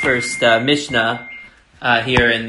first Mishnah here in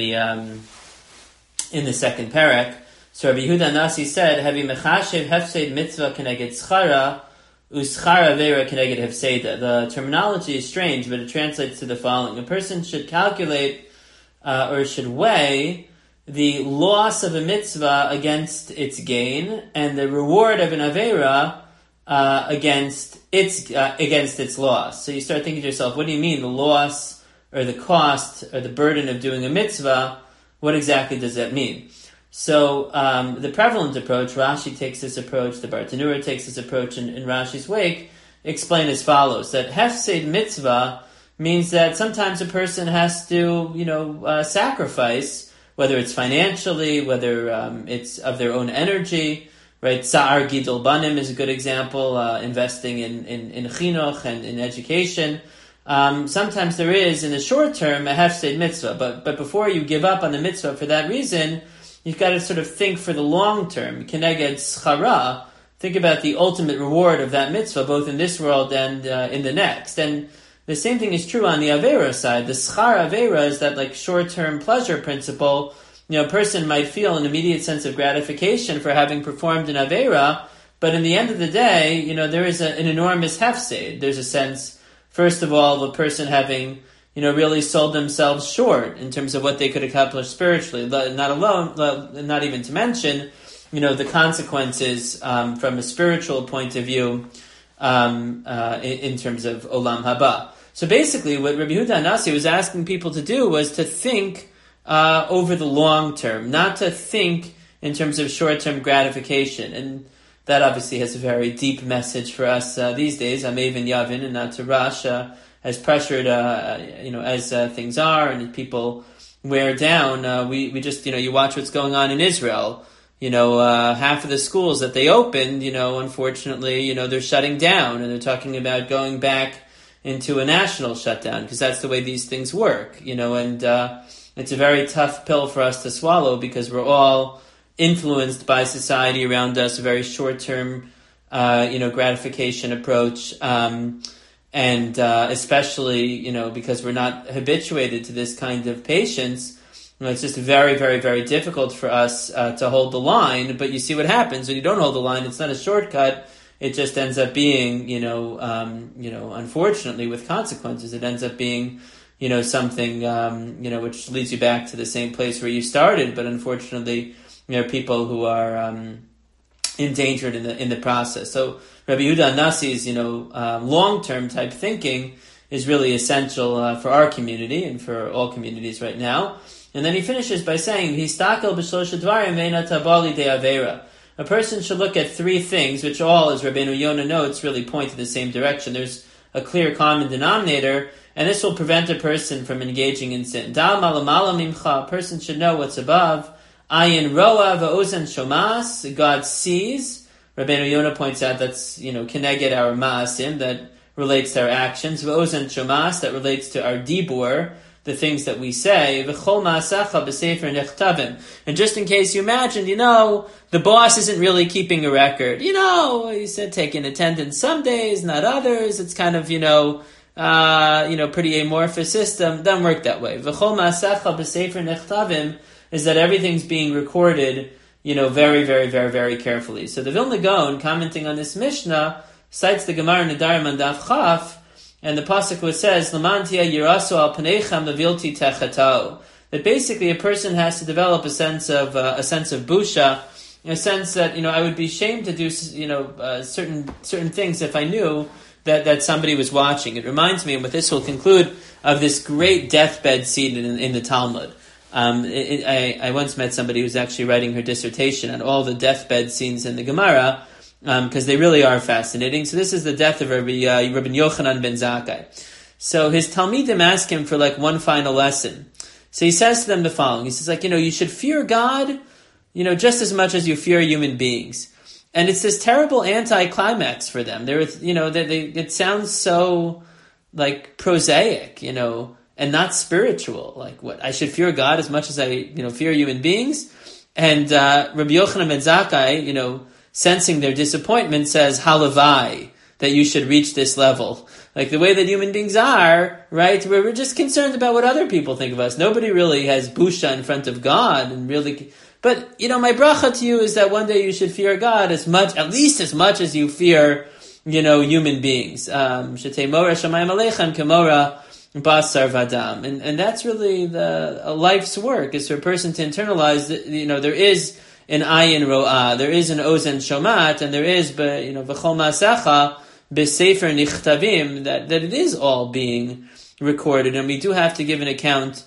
the second parak. So Rabbi Yehuda Nasi said, "Havi mechashev hefseid mitzvah keneged schara uschara vera keneged hefseida." The terminology is strange, but it translates to the following: a person should calculate or should weigh the loss of a mitzvah against its gain, and the reward of an avera against its loss. So you start thinking to yourself, what do you mean, the loss or the cost or the burden of doing a mitzvah? What exactly does that mean? So the prevalent approach, Rashi takes this approach, the Bartanura takes this approach in Rashi's wake, explain as follows: that hefsed mitzvah means that sometimes a person has to, sacrifice, whether it's financially, whether it's of their own energy. Right, Sa'ar Gidol Banim is a good example, investing in chinuch and in education. Sometimes there is, in the short term, a hefsed mitzvah, but before you give up on the mitzvah for that reason, you've got to sort of think for the long term. Keneged schara, think about the ultimate reward of that mitzvah, both in this world and in the next. And the same thing is true on the avera side. The schar avera is that short-term pleasure principle. A person might feel an immediate sense of gratification for having performed an avera, but in the end of the day, there is an enormous hefsed. There's a sense, first of all, of a person having, really sold themselves short in terms of what they could accomplish spiritually. Not even to mention, the consequences from a spiritual point of view in terms of olam haba. So basically, what Rabbi Yehuda Nasi was asking people to do was to think over the long term, not to think in terms of short-term gratification. And that obviously has a very deep message for us these days. Amevin Yavin, and not to rush, as pressured, as things are, and people wear down. We just, you watch what's going on in Israel. Half of the schools that they opened, unfortunately, they're shutting down, and they're talking about going back into a national shutdown, because that's the way these things work, and it's a very tough pill for us to swallow, because we're all influenced by society around us, a very short-term, gratification approach, and especially, because we're not habituated to this kind of patience, it's just very, very, very difficult for us to hold the line. But you see what happens when you don't hold the line. It's not a shortcut. It just ends up being, unfortunately, with consequences. It ends up being something, which leads you back to the same place where you started, but unfortunately, people who are endangered in the process. So Rabbi Yehuda Nasi's, long-term type thinking is really essential for our community and for all communities right now. And then he finishes by saying, "Histakel b'shlosha dvarim ve'ena tabali de avera." A person should look at three things, which all, as Rabbeinu Yonah notes, really point in the same direction. There's a clear common denominator, and this will prevent a person from engaging in sin. Dal malamala mimcha, a person should know what's above. Ayin roa va'ozen shomas, God sees. Rabbeinu Yonah points out that's, keneged our ma'asim, that relates to our actions. Va'ozen shomas, that relates to our dibur, the things that we say. V'chol ma'asacha b'sefer nechtavim. And just in case you imagined, the boss isn't really keeping a record. He said taking attendance some days, not others. It's kind of, pretty amorphous system. Doesn't work that way. V'chol ma'asacha b'sefer nechtavim is that everything's being recorded, very, very, very, very carefully. So the Vilna Gaon, commenting on this Mishnah, cites the Gemara Nedarim on Daf Chaf, and the pasuk which says, "Lamantia yirasu al paneicham levilti techatao," that basically a person has to develop a sense of busha, a sense that I would be ashamed to do certain things if I knew that somebody was watching. It reminds me, and with this we'll conclude, of this great deathbed scene in the Talmud. I once met somebody who was actually writing her dissertation on all the deathbed scenes in the Gemara, because they really are fascinating. So this is the death of Rabbi Yochanan ben Zakkai. So his Talmidim ask him for one final lesson. So he says to them the following. He says you should fear God, just as much as you fear human beings. And it's this terrible anti-climax for them. It sounds so prosaic, and not spiritual. What? I should fear God as much as I, fear human beings. And Rabbi Yochanan ben Zakkai, sensing their disappointment, says, "Halavai." that you should reach this level. Like the way that human beings are, right? We're just concerned about what other people think of us. Nobody really has busha in front of God and really... But, my bracha to you is that one day you should fear God at least as much as you fear, human beings. Shetemora shamayim aleichem kemora basar vadam. And that's really a life's work, is for a person to internalize that, there is an ayin ro'ah, there is an ozen shomat, and there is, v'chol ma'asecha b'sefer nichtavim, that it is all being recorded, and we do have to give an account,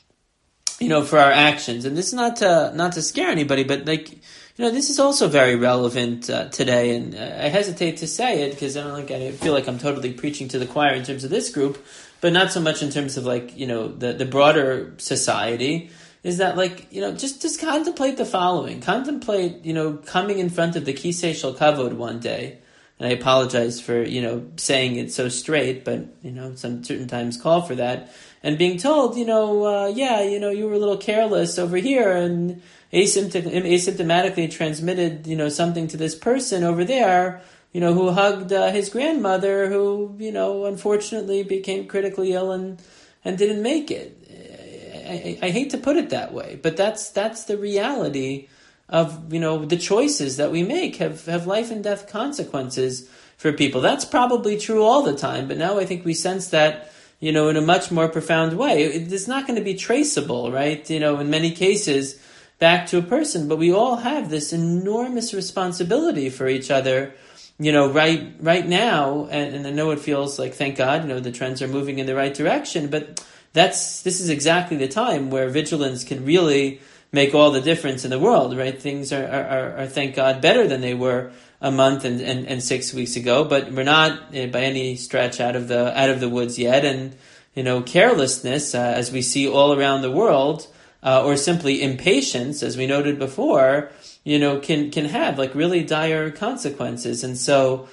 for our actions. And this is not to scare anybody, but this is also very relevant today. And I hesitate to say it because I feel like I'm totally preaching to the choir in terms of this group, but not so much in terms of the broader society. Is that just contemplate the following. Contemplate, coming in front of the Kisei Shel Kavod one day. And I apologize for, saying it so straight, but, some certain times call for that. And being told, you were a little careless over here and asymptomatically transmitted, something to this person over there, who hugged his grandmother, who, unfortunately became critically ill and didn't make it. I hate to put it that way, but that's the reality of, the choices that we make have life and death consequences for people. That's probably true all the time, but now I think we sense that, in a much more profound way. It's not going to be traceable, right? In many cases, back to a person, but we all have this enormous responsibility for each other, right now, and I know it feels like, thank God, the trends are moving in the right direction, but this is exactly the time where vigilance can really make all the difference in the world, right? Things are thank God, better than they were a month and 6 weeks ago, but we're not by any stretch out of the woods yet. And, carelessness, as we see all around the world, or simply impatience, as we noted before, can have really dire consequences. And so,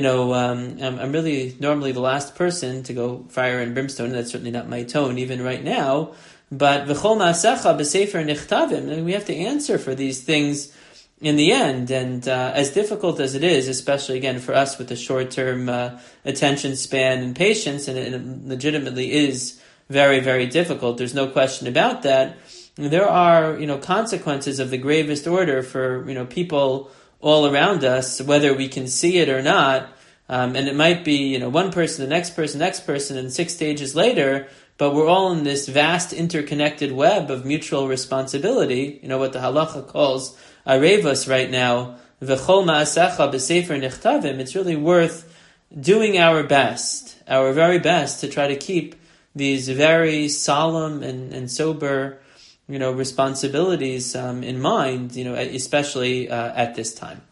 I'm really normally the last person to go fire and brimstone. That's certainly not my tone, even right now. But v'chol ma'asecha b'sefer nichtavim, we have to answer for these things in the end. And as difficult as it is, especially again for us with the short-term attention span and patience, and it legitimately is very, very difficult. There's no question about that. There are, consequences of the gravest order for, people all around us, whether we can see it or not. And it might be, one person, the next person, and 6 stages later, but we're all in this vast interconnected web of mutual responsibility, what the halacha calls arevos right now, v'chol ma'asecha b'sefer nichtavim. It's really worth doing our very best to try to keep these very solemn and sober, responsibilities in mind, especially at this time.